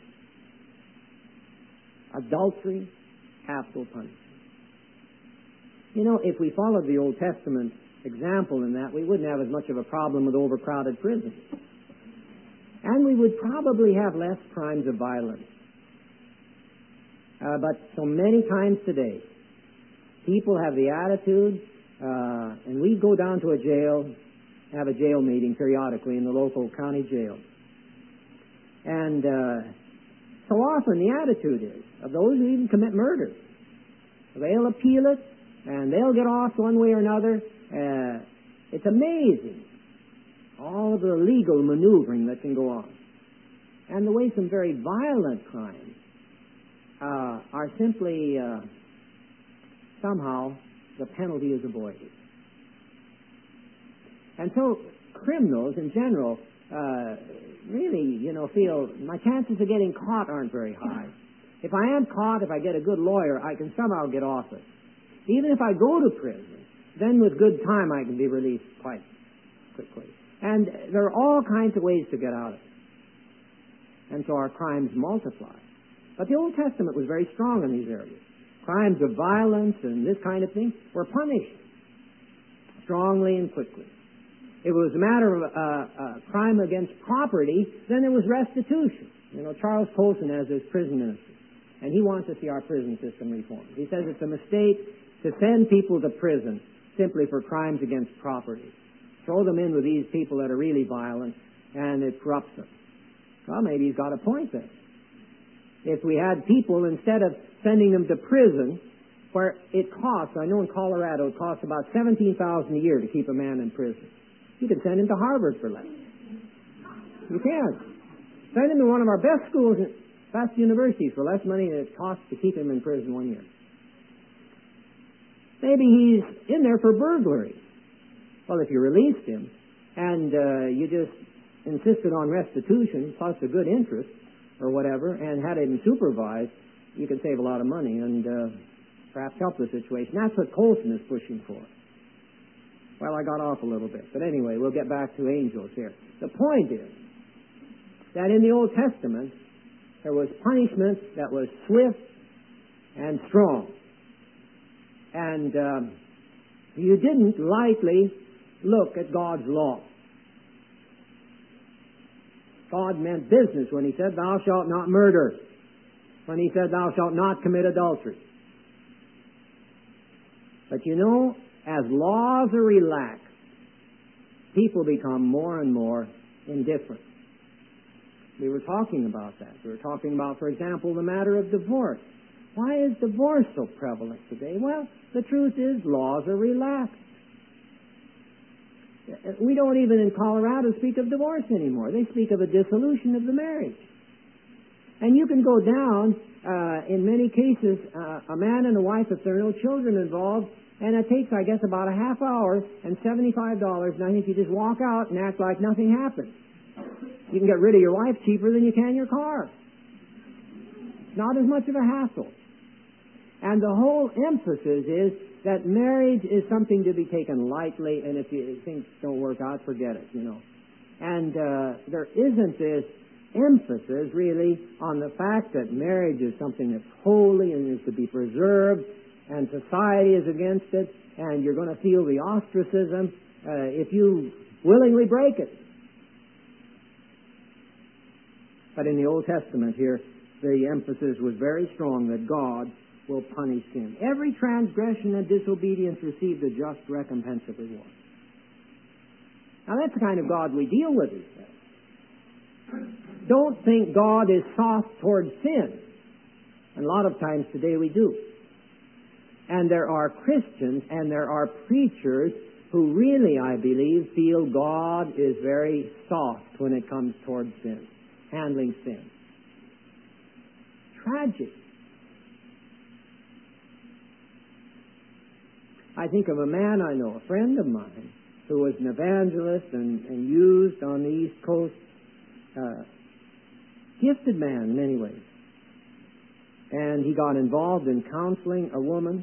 Adultery, capital punishment. You know, if we followed the Old Testament example in that, we wouldn't have as much of a problem with overcrowded prisons. And we would probably have less crimes of violence. Uh, but so many times today, people have the attitude, uh, and we go down to a jail, have a jail meeting periodically in the local county jail. And uh, so often the attitude is, of those who even commit murder, they'll appeal it, and they'll get off one way or another. Uh, it's amazing, all of the legal maneuvering that can go on. And the way some very violent crimes uh, are simply... Uh, somehow the penalty is avoided. And so criminals in general uh, really, you know, feel my chances of getting caught aren't very high. If I am caught, if I get a good lawyer, I can somehow get off it. Even if I go to prison, then with good time I can be released quite quickly. And there are all kinds of ways to get out of it. And so our crimes multiply. But the Old Testament was very strong in these areas. Crimes of violence and this kind of thing were punished strongly and quickly. If it was a matter of a uh, uh, crime against property, then there was restitution. You know, Charles Colson has his prison ministry, and he wants to see our prison system reformed. He says it's a mistake to send people to prison simply for crimes against property. Throw them in with these people that are really violent, and it corrupts them. Well, maybe he's got a point there. If we had people, instead of sending them to prison, where it costs, I know in Colorado it costs about seventeen thousand dollars a year to keep a man in prison. You can send him to Harvard for less. You can. Send him to one of our best schools, best universities for less money than it costs to keep him in prison one year. Maybe he's in there for burglary. Well, if you released him and uh, you just insisted on restitution plus a good interest or whatever and had him supervised, you could save a lot of money and uh, perhaps help the situation. That's what Colson is pushing for. Well, I got off a little bit. But anyway, we'll get back to angels here. The point is that in the Old Testament, there was punishment that was swift and strong. And um, you didn't lightly look at God's law. God meant business when he said, thou shalt not murder. When he said, thou shalt not commit adultery. But you know, as laws are relaxed, people become more and more indifferent. We were talking about that. We were talking about, for example, the matter of divorce. Why is divorce so prevalent today? Well, the truth is laws are relaxed. We don't even in Colorado speak of divorce anymore. They speak of a dissolution of the marriage. And you can go down, uh, in many cases, uh, a man and a wife, if there are no children involved, and it takes, I guess, about a half hour and seventy-five dollars, and I think you just walk out and act like nothing happened. You can get rid of your wife cheaper than you can your car. Not as much of a hassle. And the whole emphasis is that marriage is something to be taken lightly, and if you, things don't work out, forget it, you know. And uh, there isn't this emphasis really on the fact that marriage is something that's holy and is to be preserved, and society is against it, and you're going to feel the ostracism uh, if you willingly break it. But in the Old Testament here, the emphasis was very strong that God will punish sin. Every transgression and disobedience received a just recompense of reward. Now that's the kind of God we deal with, he says. Don't think God is soft towards sin. And a lot of times today we do. And there are Christians and there are preachers who really, I believe, feel God is very soft when it comes towards sin, handling sin. Tragic. I think of a man I know, a friend of mine, who was an evangelist and, and used on the East Coast. Uh, gifted man in many ways. And he got involved in counseling a woman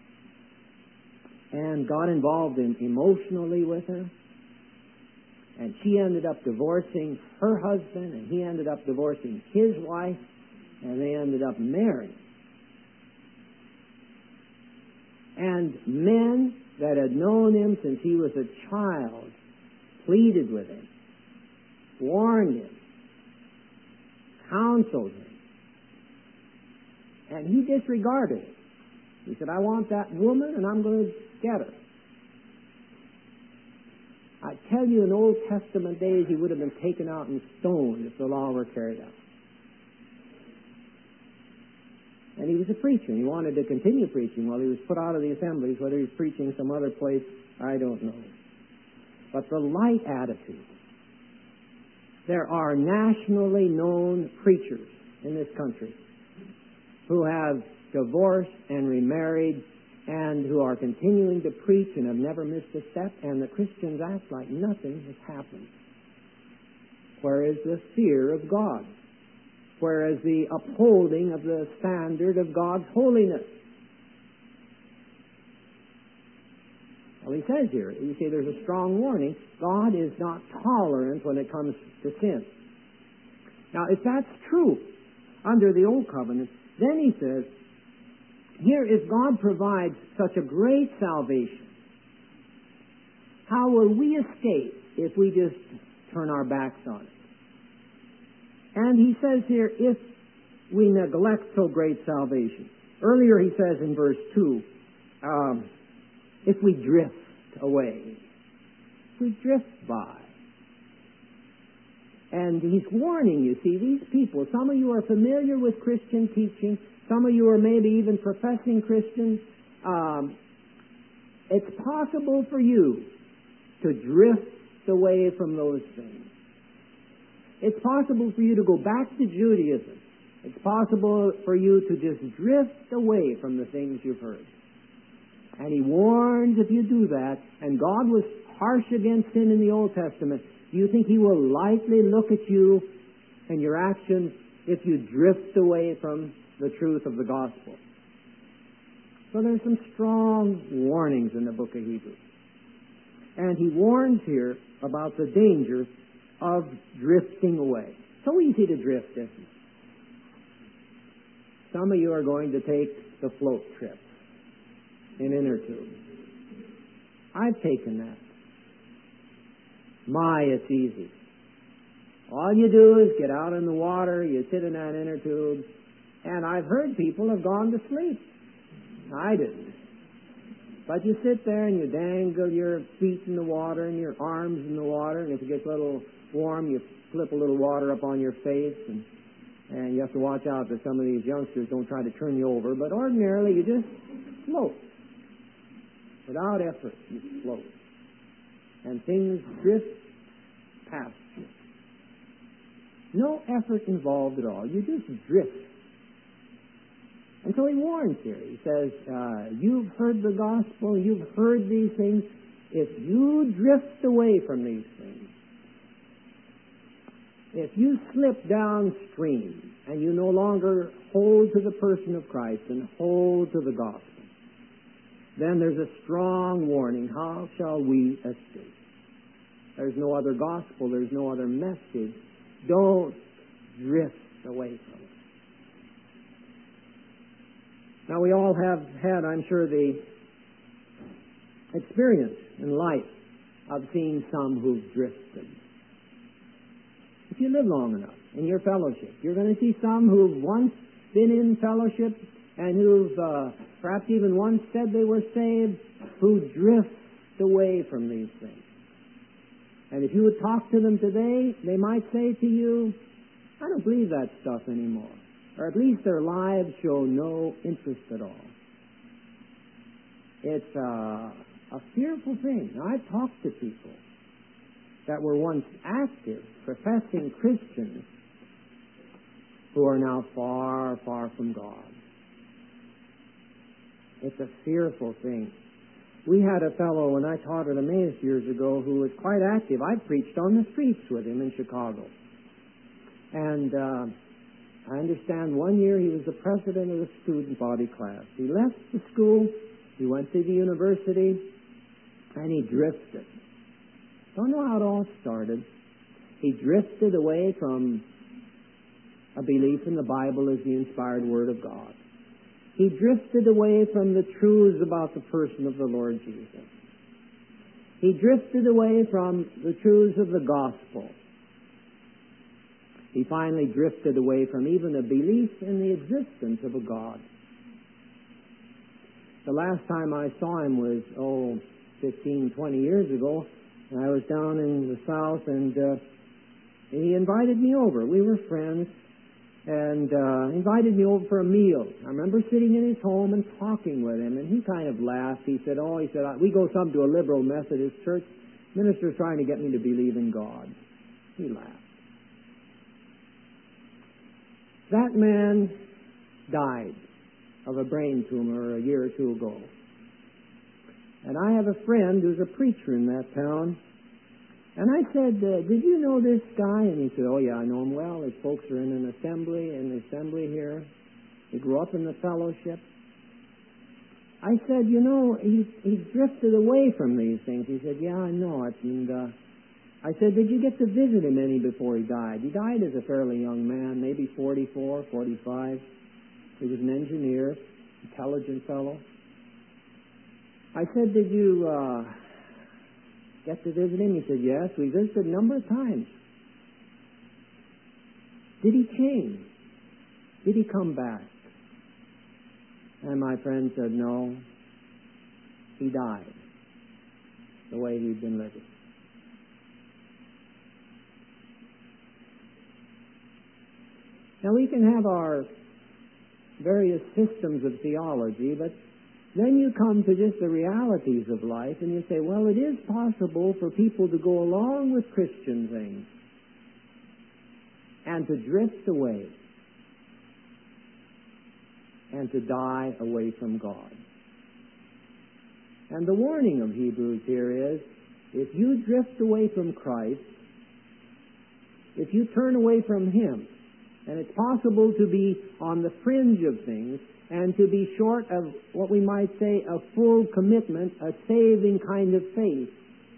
and got involved in emotionally with her. And she ended up divorcing her husband, and he ended up divorcing his wife, and they ended up married. And men that had known him since he was a child pleaded with him, warned him, counseled him. And he disregarded it. He said, I want that woman and I'm going to get her. I tell you, in Old Testament days, he would have been taken out and stoned if the law were carried out. And he was a preacher. He wanted to continue preaching while he was put out of the assemblies. Whether he was preaching some other place, I don't know. But the light attitude. There are nationally known preachers in this country who have divorced and remarried and who are continuing to preach and have never missed a step, and the Christians act like nothing has happened. Where is the fear of God? Where is the upholding of the standard of God's holiness? Well, he says here, you see, there's a strong warning. God is not tolerant when it comes to sin. Now, if that's true under the Old Covenant, then he says, here, if God provides such a great salvation, how will we escape if we just turn our backs on it? And he says here, if we neglect so great salvation. Earlier he says in verse two, um, if we drift away, if we drift by. And he's warning you, see, these people, some of you are familiar with Christian teaching, some of you are maybe even professing Christians. Um, it's possible for you to drift away from those things. It's possible for you to go back to Judaism. It's possible for you to just drift away from the things you've heard. And he warns if you do that, and God was harsh against sin in the Old Testament, do you think he will lightly look at you and your actions if you drift away from the truth of the gospel? So there's some strong warnings in the book of Hebrews. And he warns here about the danger of drifting away. So easy to drift, isn't it? Some of you are going to take the float trip in inner tube. I've taken that. My, it's easy. All you do is get out in the water, you sit in that inner tube, and I've heard people have gone to sleep. I didn't. But you sit there and you dangle your feet in the water and your arms in the water, and if it gets a little warm, you flip a little water up on your face, and, and you have to watch out that some of these youngsters don't try to turn you over, but ordinarily you just float. Without effort, you float. And things drift past you. No effort involved at all. You just drift. And so he warns here. He says, uh, you've heard the gospel, you've heard these things. If you drift away from these things, if you slip downstream and you no longer hold to the person of Christ and hold to the gospel, then there's a strong warning. How shall we escape? There's no other gospel. There's no other message. Don't drift away from it. Now, we all have had, I'm sure, the experience in life of seeing some who've drifted. If you live long enough in your fellowship, you're going to see some who've once been in fellowship and who've uh, perhaps even once said they were saved, who drift away from these things. And if you would talk to them today, they might say to you, I don't believe that stuff anymore. Or at least their lives show no interest at all. It's uh, a fearful thing. Now, I've talked to people that were once active, professing Christians who are now far, far from God. It's a fearful thing. We had a fellow when I taught at Emmaus years ago who was quite active. I preached on the streets with him in Chicago. And uh, I understand one year he was the president of the student body class. He left the school, he went to the university, and he drifted. Don't know how it all started. He drifted away from a belief in the Bible as the inspired Word of God. He drifted away from the truths about the person of the Lord Jesus. He drifted away from the truths of the gospel. He finally drifted away from even a belief in the existence of a God. The last time I saw him was, oh, fifteen, twenty years ago. And I was down in the South, and uh, he invited me over. We were friends, and uh, invited me over for a meal. I remember sitting in his home and talking with him, and he kind of laughed. He said, oh, he said, we go some to a liberal Methodist church. Minister's trying to get me to believe in God. He laughed. That man died of a brain tumor a year or two ago. And I have a friend who's a preacher in that town. And I said, uh, did you know this guy? And he said, oh, yeah, I know him well. His folks are in an assembly, in the assembly here. He grew up in the fellowship. I said, you know, he, he drifted away from these things. He said, yeah, I know it. And uh, I said, did you get to visit him any before he died? He died as a fairly young man, maybe forty-four, forty-five. He was an engineer, intelligent fellow. I said, did you uh, get to visit him? He said, yes, we visited a number of times. Did he change? Did he come back? And my friend said, no, he died the way he'd been living. Now, we can have our various systems of theology, but then you come to just the realities of life and you say, well, it is possible for people to go along with Christian things and to drift away and to die away from God. And the warning of Hebrews here is, if you drift away from Christ, if you turn away from Him, and it's possible to be on the fringe of things and to be short of what we might say a full commitment, a saving kind of faith.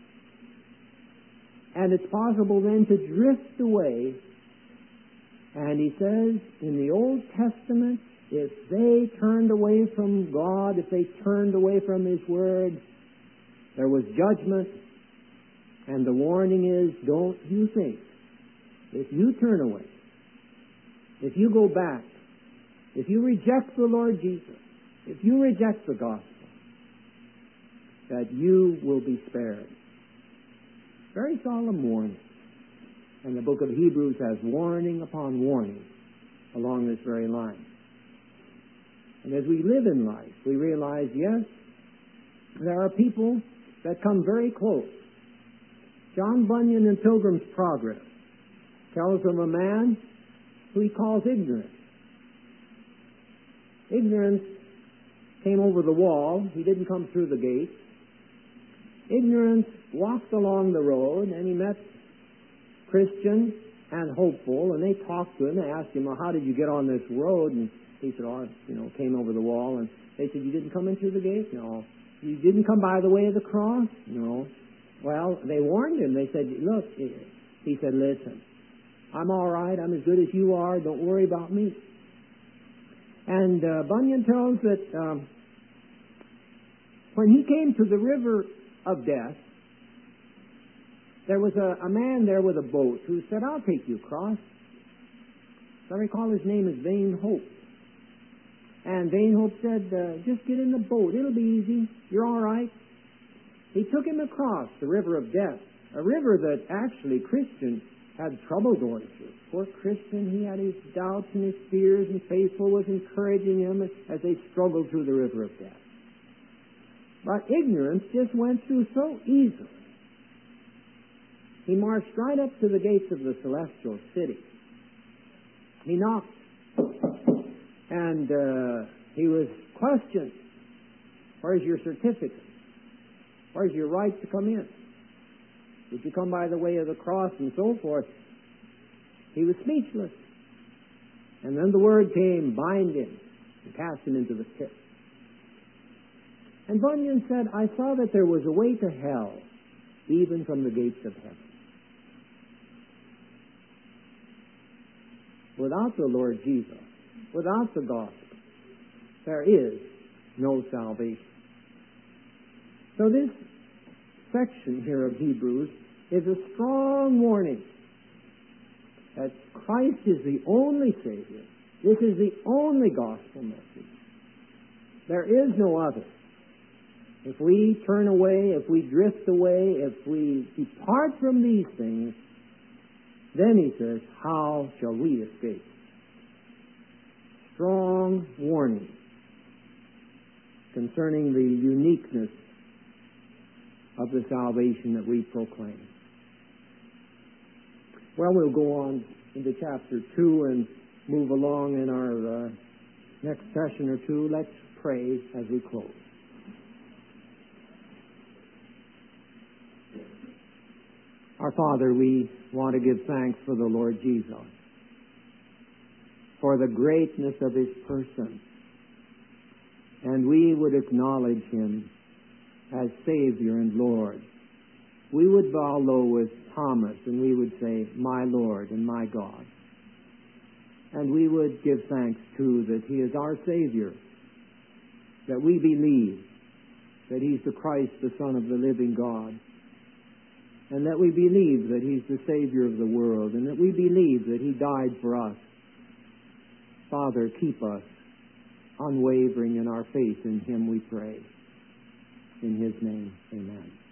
And it's possible then to drift away. And he says in the Old Testament, if they turned away from God, if they turned away from His Word, there was judgment. And the warning is, don't you think, if you turn away, if you go back, if you reject the Lord Jesus, if you reject the gospel, that you will be spared. Very solemn warning. And the book of Hebrews has warning upon warning along this very line. And as we live in life, we realize, yes, there are people that come very close. John Bunyan in Pilgrim's Progress tells of a man who he calls ignorant. Ignorance came over the wall. He didn't come through the gate. Ignorance walked along the road, and he met Christian and hopeful, and they talked to him. They asked him, well, how did you get on this road? And he said, oh, you know, came over the wall. And they said, you didn't come in through the gate? No. You didn't come by the way of the cross? No. Well, they warned him. They said, look, he said, listen, I'm all right. I'm as good as you are. Don't worry about me. And uh, Bunyan tells that um, when he came to the river of death, there was a, a man there with a boat who said, I'll take you across. I recall his name is Vain Hope. And Vain Hope said, uh, just get in the boat. It'll be easy. You're all right. He took him across the river of death, a river that actually Christian had trouble going through. Poor Christian, he had his doubts and his fears, and Faithful was encouraging him as they struggled through the river of death. But ignorance just went through so easily. He marched right up to the gates of the celestial city. He knocked, and uh, he was questioned. Where's your certificate? Where's your right to come in? Did you come by the way of the cross and so forth? He was speechless. And then the word came, bind him and cast him into the pit. And Bunyan said, I saw that there was a way to hell, even from the gates of heaven. Without the Lord Jesus, without the gospel, there is no salvation. So this section here of Hebrews is a strong warning that Christ is the only Savior. This is the only gospel message. There is no other. If we turn away, if we drift away, if we depart from these things, then he says, how shall we escape? Strong warning concerning the uniqueness of the salvation that we proclaim. Well, we'll go on into chapter two and move along in our uh, next session or two. Let's pray as we close. Our Father, we want to give thanks for the Lord Jesus, for the greatness of His person. And we would acknowledge Him as Savior and Lord. We would bow low with Thomas and we would say, my Lord and my God. And we would give thanks too that He is our Savior, that we believe that He's the Christ, the Son of the living God, and that we believe that He's the Savior of the world, and that we believe that He died for us. Father, keep us unwavering in our faith in Him, we pray. In His name, amen.